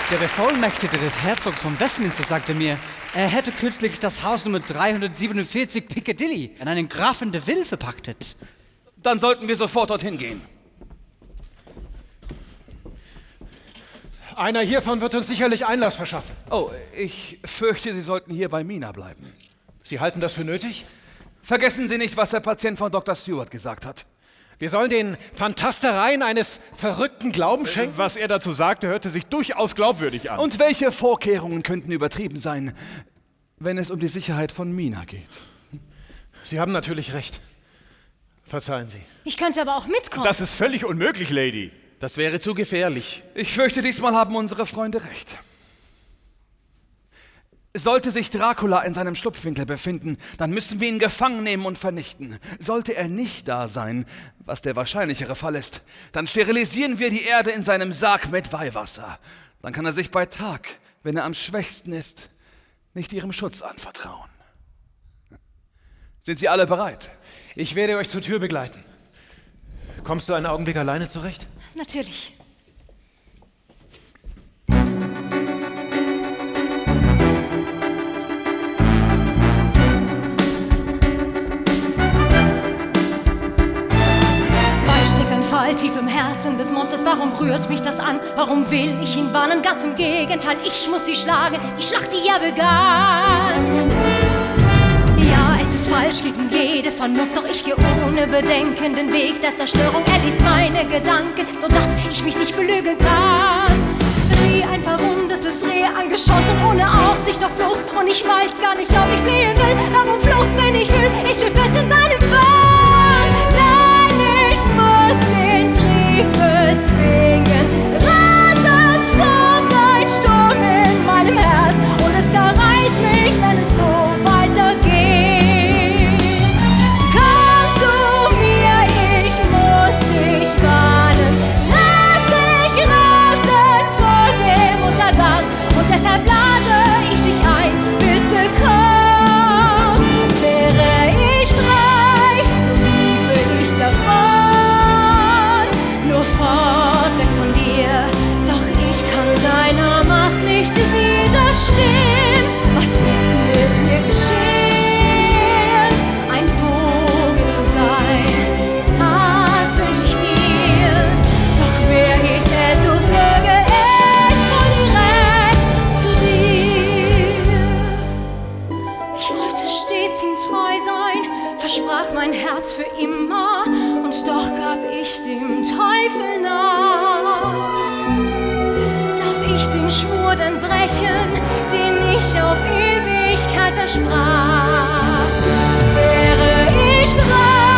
Der Bevollmächtigte des Herzogs von Westminster sagte mir, er hätte kürzlich das Haus Nummer 347 Piccadilly an einen Grafen de Ville verpachtet. Dann sollten wir sofort dorthin gehen. Einer hiervon wird uns sicherlich Einlass verschaffen. Oh, ich fürchte, Sie sollten hier bei Mina bleiben. Sie halten das für nötig? Vergessen Sie nicht, was der Patient von Dr. Stewart gesagt hat. Wir sollen den Fantastereien eines verrückten Glauben schenken? Was er dazu sagte, hörte sich durchaus glaubwürdig an. Und welche Vorkehrungen könnten übertrieben sein, wenn es um die Sicherheit von Mina geht? Sie haben natürlich recht. Verzeihen Sie. Ich könnte aber auch mitkommen. Das ist völlig unmöglich, Lady. Das wäre zu gefährlich. Ich fürchte, diesmal haben unsere Freunde recht. Sollte sich Dracula in seinem Schlupfwinkel befinden, dann müssen wir ihn gefangen nehmen und vernichten. Sollte er nicht da sein, was der wahrscheinlichere Fall ist, dann sterilisieren wir die Erde in seinem Sarg mit Weihwasser. Dann kann er sich bei Tag, wenn er am schwächsten ist, nicht ihrem Schutz anvertrauen. Sind Sie alle bereit? Ich werde euch zur Tür begleiten. Kommst du einen Augenblick alleine zurecht? Natürlich. Tief im Herzen des Monsters, warum rührt mich das an? Warum will ich ihn warnen? Ganz im Gegenteil, ich muss sie schlagen, die Schlacht, die er begann. Ja, es ist falsch gegen jede Vernunft, doch ich gehe ohne Bedenken den Weg der Zerstörung. Er liest meine Gedanken, so dass ich mich nicht belügen kann. Wie ein verwundetes Reh angeschossen, ohne Aussicht auf Flucht. Und ich weiß gar nicht, ob ich fliehen will. Warum Flucht, wenn ich will? Ich stehe fest in seinem Fang. Nein, ich muss den Trieb bezwingen. Rasend tobt ein Sturm in meinem Herz und es zerreißt mich, wenn es so weitergeht. Komm zu mir, ich muss dich warnen. Lass dich retten vor dem Untergang und deshalb lade ich dich ein. Bitte komm, wäre ich frei, so liefe ich davon. Fort weg von dir, doch ich kann deiner Macht nicht widerstehen. Was ist mit mir geschehen? Ein Vogel zu sein, das wünsch ich mir. Doch wär ich es, so flöge ich von direkt zu dir. Ich wollte stets ihm treu sein, versprach mein Herz für immer, und doch gab ich dem Teufel nach. Darf ich den Schwur denn brechen, den ich auf Ewigkeit versprach? Wäre ich frei,